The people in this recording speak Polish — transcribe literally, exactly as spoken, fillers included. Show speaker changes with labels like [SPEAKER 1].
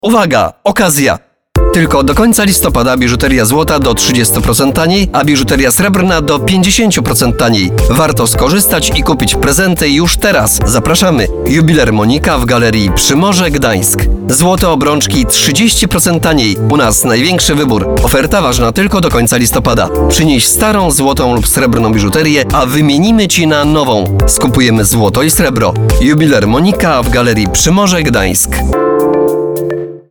[SPEAKER 1] Uwaga! Okazja! Tylko do końca listopada biżuteria złota do trzydziestu procent taniej, a biżuteria srebrna do pięćdziesięciu procent taniej. Warto skorzystać i kupić prezenty już teraz. Zapraszamy! Jubiler Monika w Galerii Przymorze Gdańsk. Złote obrączki trzydzieści procent taniej. U nas największy wybór. Oferta ważna tylko do końca listopada. Przynieś starą złotą lub srebrną biżuterię, a wymienimy Ci na nową. Skupujemy złoto i srebro. Jubiler Monika w Galerii Przymorze Gdańsk.